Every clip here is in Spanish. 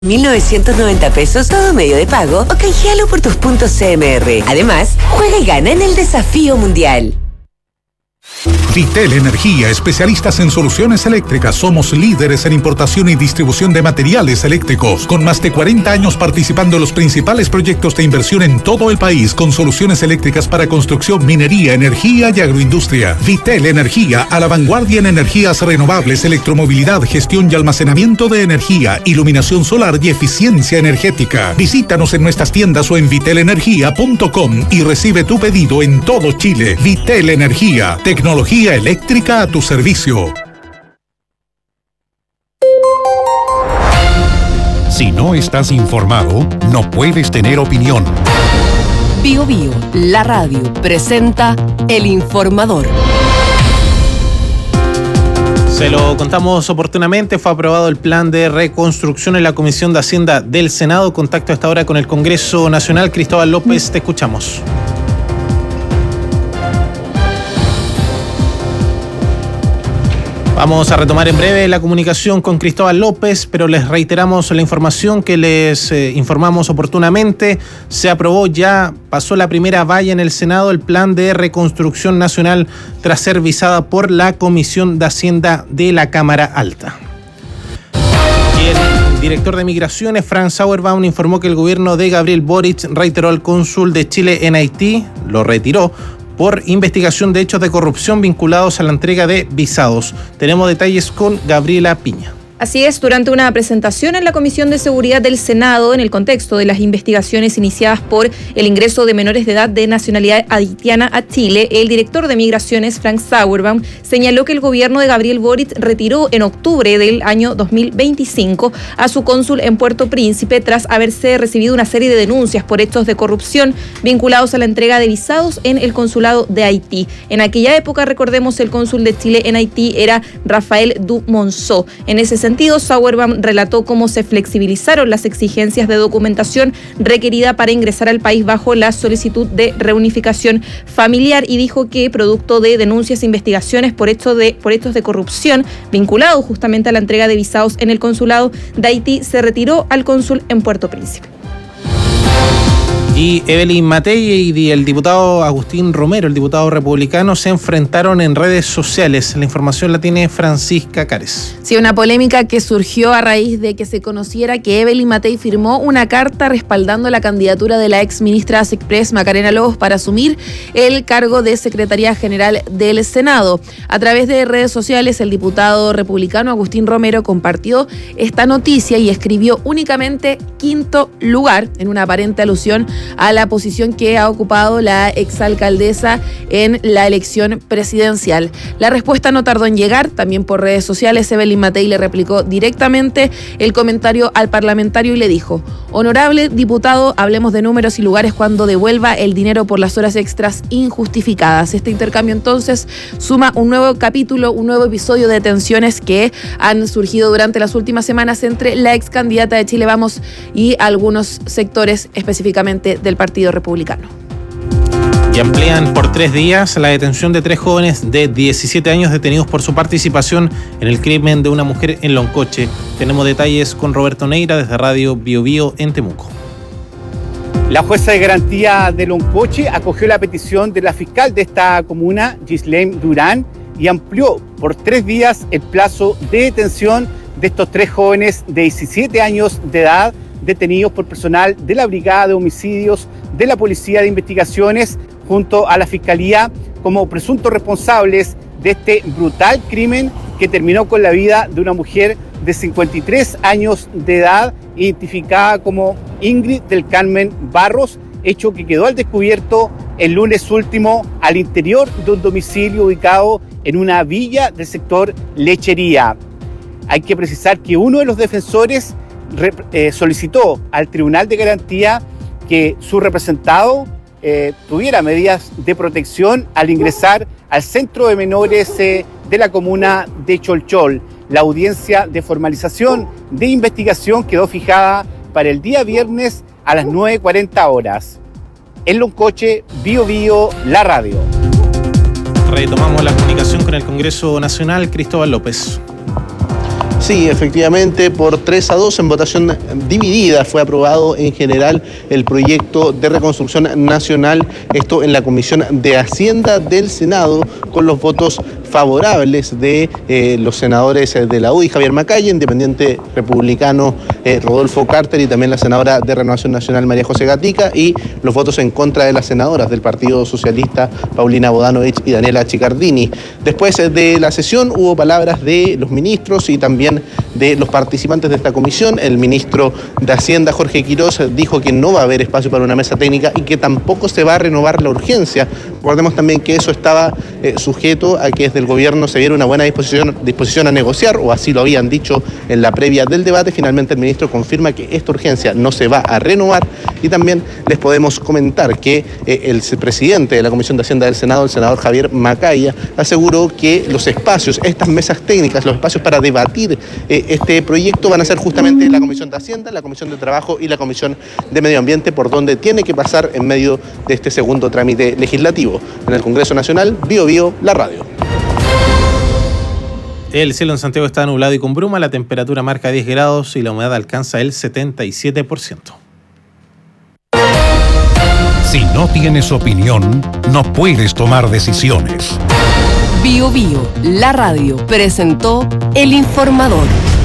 1.990 pesos todo medio de pago o canjealo por tus puntos CMR. Además, juega y gana en el Desafío Mundial. Vitel Energía, especialistas en soluciones eléctricas. Somos líderes en importación y distribución de materiales eléctricos, con más de 40 años participando en los principales proyectos de inversión en todo el país, con soluciones eléctricas para construcción, minería, energía y agroindustria. Vitel Energía, a la vanguardia en energías renovables, electromovilidad, gestión y almacenamiento de energía, iluminación solar y eficiencia energética. Visítanos en nuestras tiendas o en vitelenergia.com y recibe tu pedido en todo Chile. Vitel Energía, tecnología eléctrica a tu servicio. Si no estás informado, no puedes tener opinión. Bio Bio, la radio, presenta El Informador. Se lo contamos oportunamente, fue aprobado el plan de reconstrucción en la Comisión de Hacienda del Senado. Contacto a esta hora con el Congreso Nacional. Cristóbal López, te escuchamos. Vamos a retomar en breve la comunicación con Cristóbal López, pero les reiteramos la información que les informamos oportunamente. Se aprobó ya, pasó la primera valla en el Senado, el plan de reconstrucción nacional tras ser visada por la Comisión de Hacienda de la Cámara Alta. Y el director de Migraciones, Frank Sauerbaum, informó que el gobierno de Gabriel Boric reiteró al cónsul de Chile en Haití, lo retiró, por investigación de hechos de corrupción vinculados a la entrega de visados. Tenemos detalles con Gabriela Piña. Así es, durante una presentación en la Comisión de Seguridad del Senado, en el contexto de las investigaciones iniciadas por el ingreso de menores de edad de nacionalidad haitiana a Chile, el director de Migraciones, Frank Sauerbaum, señaló que el gobierno de Gabriel Boric retiró en octubre del año 2025 a su cónsul en Puerto Príncipe tras haberse recibido una serie de denuncias por hechos de corrupción vinculados a la entrega de visados en el consulado de Haití. En aquella época, recordemos, el cónsul de Chile en Haití era Rafael Dumonceau. En ese sentido, Sauerbaum relató cómo se flexibilizaron las exigencias de documentación requerida para ingresar al país bajo la solicitud de reunificación familiar y dijo que, producto de denuncias e investigaciones por hechos de corrupción vinculados justamente a la entrega de visados en el consulado de Haití, se retiró al cónsul en Puerto Príncipe. Y Evelyn Matei y el diputado Agustín Romero, el diputado republicano, se enfrentaron en redes sociales. La información la tiene Francisca Cares. Sí, una polémica que surgió a raíz de que se conociera que Evelyn Matei firmó una carta respaldando la candidatura de la ex ministra Sexpress Macarena Lobos para asumir el cargo de Secretaría General del Senado. A través de redes sociales, el diputado republicano Agustín Romero compartió esta noticia y escribió únicamente quinto lugar, en una aparente alusión a la posición que ha ocupado la exalcaldesa en la elección presidencial. La respuesta no tardó en llegar, también por redes sociales. Evelyn Matei le replicó directamente el comentario al parlamentario y le dijo: honorable diputado, hablemos de números y lugares cuando devuelva el dinero por las horas extras injustificadas. Este intercambio entonces suma un nuevo capítulo, un nuevo episodio de tensiones que han surgido durante las últimas semanas entre la ex candidata de Chile Vamos y algunos sectores específicamente del Partido Republicano. Y amplían por 3 días la detención de 3 jóvenes de 17 años detenidos por su participación en el crimen de una mujer en Loncoche. Tenemos detalles con Roberto Neira desde Radio Bio Bio en Temuco. La jueza de garantía de Loncoche acogió la petición de la fiscal de esta comuna, Gislaine Durán, y amplió por 3 días el plazo de detención de estos 3 jóvenes de 17 años de edad detenidos por personal de la Brigada de Homicidios de la Policía de Investigaciones junto a la Fiscalía como presuntos responsables de este brutal crimen que terminó con la vida de una mujer de 53 años de edad, identificada como Ingrid del Carmen Barros, hecho que quedó al descubierto el lunes último al interior de un domicilio ubicado en una villa del sector Lechería. Hay que precisar que uno de los defensores solicitó al Tribunal de Garantía que su representado tuviera medidas de protección al ingresar al centro de menores de la comuna de Cholchol. La audiencia de formalización de investigación quedó fijada para el día viernes a las 9:40 horas. En Loncoche, Bio Bio, la radio. Retomamos la comunicación con el Congreso Nacional. Cristóbal López. Sí, efectivamente, por 3-2 en votación dividida fue aprobado en general el proyecto de reconstrucción nacional, esto en la Comisión de Hacienda del Senado, con los votos favorables de los senadores de la UDI, Javier Macaya, independiente republicano Rodolfo Carter, y también la senadora de Renovación Nacional, María José Gatica, y los votos en contra de las senadoras del Partido Socialista, Paulina Bodanovich y Daniela Chicardini. Después de la sesión hubo palabras de los ministros y también de los participantes de esta comisión. El ministro de Hacienda, Jorge Quirós, dijo que no va a haber espacio para una mesa técnica y que tampoco se va a renovar la urgencia. Recordemos también que eso estaba sujeto a que desde el gobierno se viera una buena disposición a negociar, o así lo habían dicho en la previa del debate. Finalmente el ministro confirma que esta urgencia no se va a renovar, y también les podemos comentar que el presidente de la Comisión de Hacienda del Senado, el senador Javier Macaya, aseguró que los espacios, estas mesas técnicas, los espacios para debatir este proyecto van a ser justamente la Comisión de Hacienda, la Comisión de Trabajo y la Comisión de Medio Ambiente, por donde tiene que pasar en medio de este segundo trámite legislativo. En el Congreso Nacional, Bío Bío, la radio. El cielo en Santiago está nublado y con bruma, la temperatura marca 10 grados y la humedad alcanza el 77%. Si no tienes opinión, no puedes tomar decisiones. Bío Bío, la radio, presentó El Informador.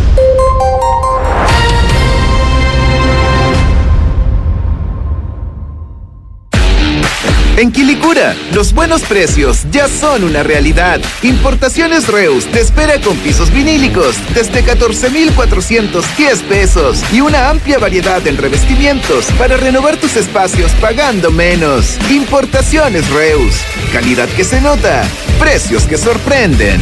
En Quilicura, los buenos precios ya son una realidad. Importaciones Reus te espera con pisos vinílicos desde 14,410 pesos y una amplia variedad en revestimientos para renovar tus espacios pagando menos. Importaciones Reus, calidad que se nota, precios que sorprenden.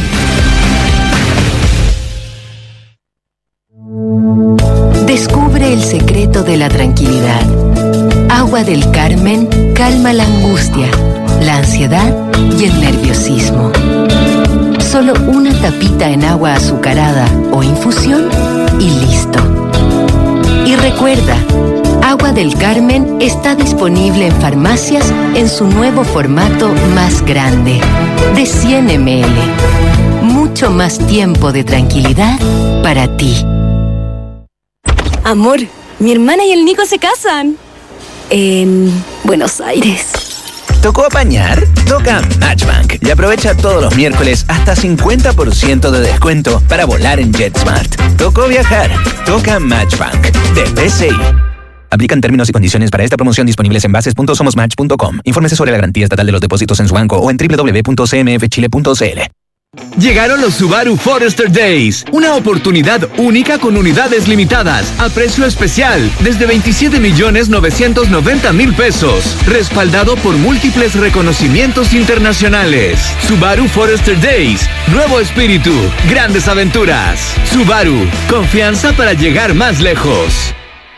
Descubre el secreto de la tranquilidad. Agua del Carmen calma la angustia, la ansiedad y el nerviosismo. Solo una tapita en agua azucarada o infusión y listo. Y recuerda, Agua del Carmen está disponible en farmacias en su nuevo formato más grande, de 100 ml. Mucho más tiempo de tranquilidad para ti. Amor, mi hermana y el Nico se casan. En Buenos Aires. ¿Tocó apañar? Toca Matchbank y aprovecha todos los miércoles hasta 50% de descuento para volar en JetSmart. ¿Tocó viajar? Toca Matchbank de BCI. Aplican términos y condiciones para esta promoción disponibles en bases.somosmatch.com. Infórmese sobre la garantía estatal de los depósitos en su banco o en www.cmfchile.cl. Llegaron los Subaru Forester Days, una oportunidad única con unidades limitadas, a precio especial, desde 27,990,000 pesos, respaldado por múltiples reconocimientos internacionales. Subaru Forester Days, nuevo espíritu, grandes aventuras. Subaru, confianza para llegar más lejos.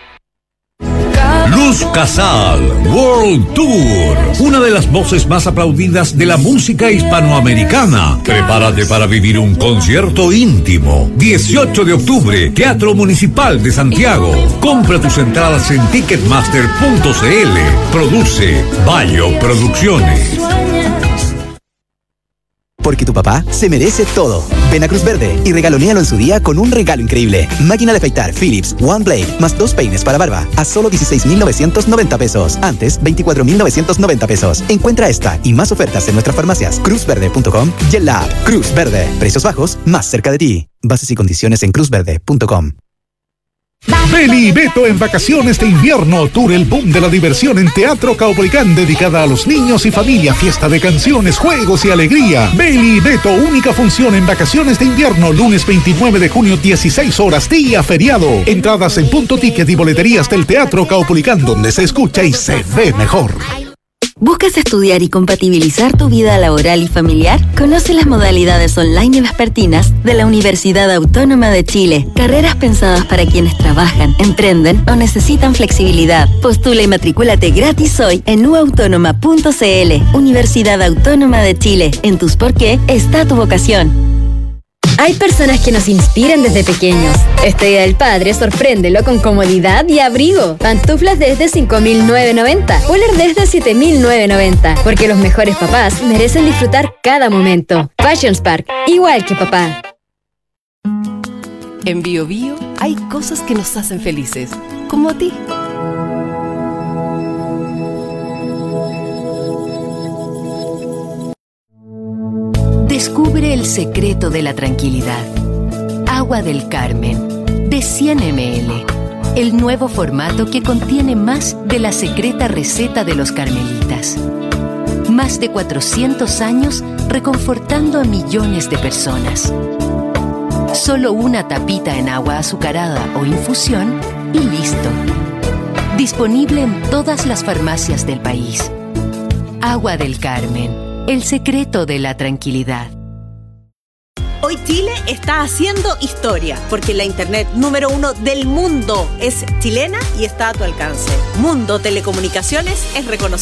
Luz Casal World Tour, una de las voces más aplaudidas de la música hispanoamericana. Prepárate para vivir un concierto íntimo. 18 de octubre, Teatro Municipal de Santiago. Compra tus entradas en ticketmaster.cl. Produce Bayo Producciones. Porque tu papá se merece todo. Ven a Cruz Verde y regalonéalo en su día con un regalo increíble. Máquina de afeitar Philips One Blade más 2 peines para barba a solo 16,990 pesos. Antes, 24,990 pesos. Encuentra esta y más ofertas en nuestras farmacias cruzverde.com y en la app Cruz Verde. Precios bajos, más cerca de ti. Bases y condiciones en cruzverde.com. Beli y Beto en vacaciones de invierno, tour el boom de la diversión en Teatro Caupolicán, dedicada a los niños y familia, fiesta de canciones, juegos y alegría. Beli y Beto, única función en vacaciones de invierno, lunes 29 de junio, 16 horas, día feriado. Entradas en Punto Ticket y boleterías del Teatro Caupolicán, donde se escucha y se ve mejor. ¿Buscas estudiar y compatibilizar tu vida laboral y familiar? Conoce las modalidades online y vespertinas de la Universidad Autónoma de Chile. Carreras pensadas para quienes trabajan, emprenden o necesitan flexibilidad. Postula y matricúlate gratis hoy en uautónoma.cl. Universidad Autónoma de Chile. En tus por qué está tu vocación. Hay personas que nos inspiran desde pequeños. Este Día del Padre, sorpréndelo con comodidad y abrigo. Pantuflas desde 5,990. Poler desde 7,990. Porque los mejores papás merecen disfrutar cada momento. Fashion Spark, igual que papá. En Bio Bio hay cosas que nos hacen felices, como a ti. Descubre el secreto de la tranquilidad. Agua del Carmen, de 100 ml. El nuevo formato que contiene más de la secreta receta de los carmelitas. Más de 400 años reconfortando a millones de personas. Solo una tapita en agua azucarada o infusión y listo. Disponible en todas las farmacias del país. Agua del Carmen, el secreto de la tranquilidad. Hoy Chile está haciendo historia, porque la internet número 1 del mundo es chilena y está a tu alcance. Mundo Telecomunicaciones es reconocido